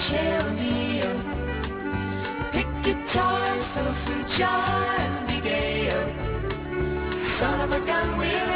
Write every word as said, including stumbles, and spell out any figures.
cielo mio. Pick guitar, fill some joy and be gay. Son of a gun, we're